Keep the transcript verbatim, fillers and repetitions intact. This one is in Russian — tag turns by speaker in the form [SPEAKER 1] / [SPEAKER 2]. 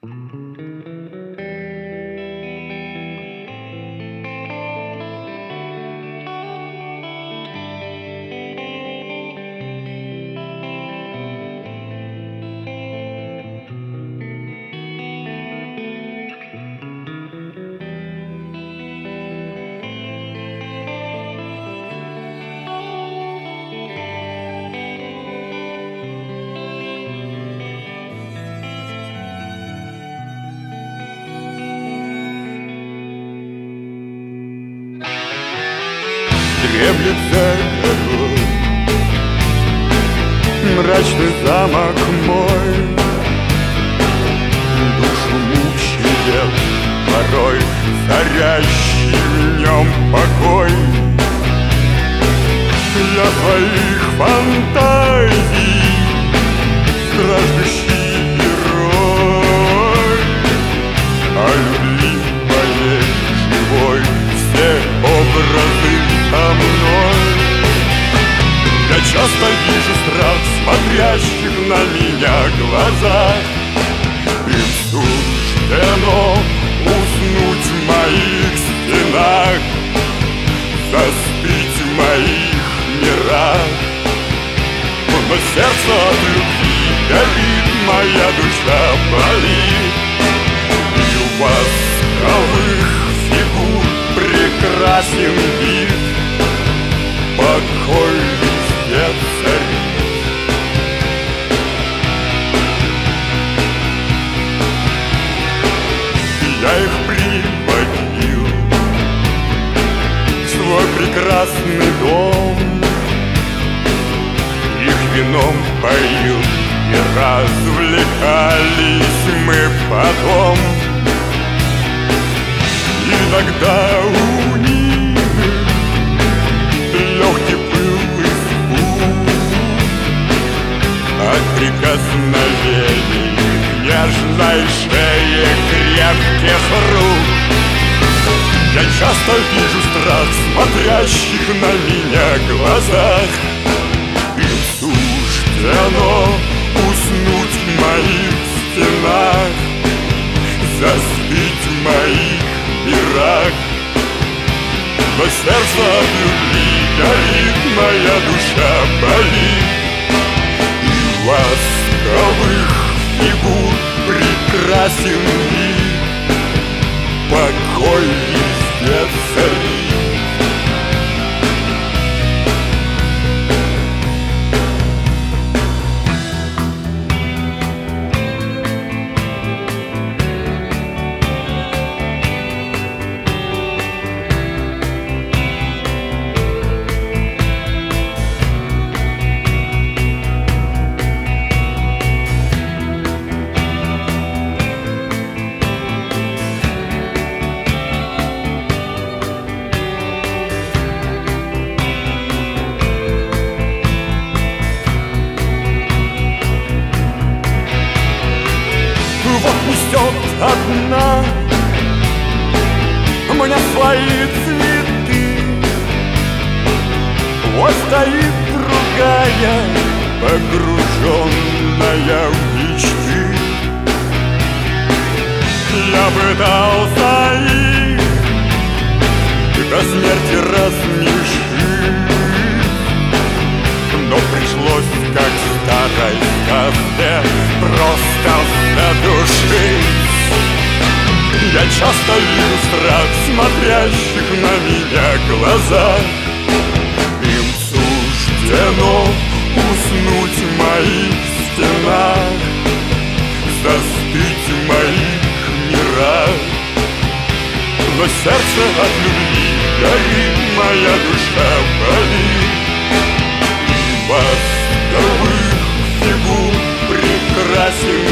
[SPEAKER 1] Дремлется горой, мрачный замок мой, душу мучает порой царящий в нем покой. Для твоих фантазий страждущий герой, о любви моей живой все образы со мной. Я часто вижу страх в смотрящих на меня глазах. Им суждено уснуть в моих стенах, заспить в моих мирах. Но сердце от любви горит, моя душа болит. И у восковых фигур прекрасен вид, покой везде царит. Я их приводил в свой прекрасный дом, их вином поил, и развлекались мы потом. Иногда у них легкий был испуг от прикосновений нежной шеи крепких рук. Я часто вижу страх в смотрящих на меня глазах. Им суждено уснуть в моих стенах, заспить в моих мирах. Но сердце от любви горит, моя душа болит. И восковых фигур прекрасен вид, покой везде царит. Вот несет одна мне свои цветы, вот стоит другая, погруженная в мечты. Я пытался их до смерти рассмешить, но пришлось, как в старой сказке, просто задушить. Я часто вижу страх в смотрящих на меня глазах. Им суждено уснуть в моих стенах, застыть в моих мирах. Но сердце от любви горит, моя душа болит. И восковых фигур прекрасен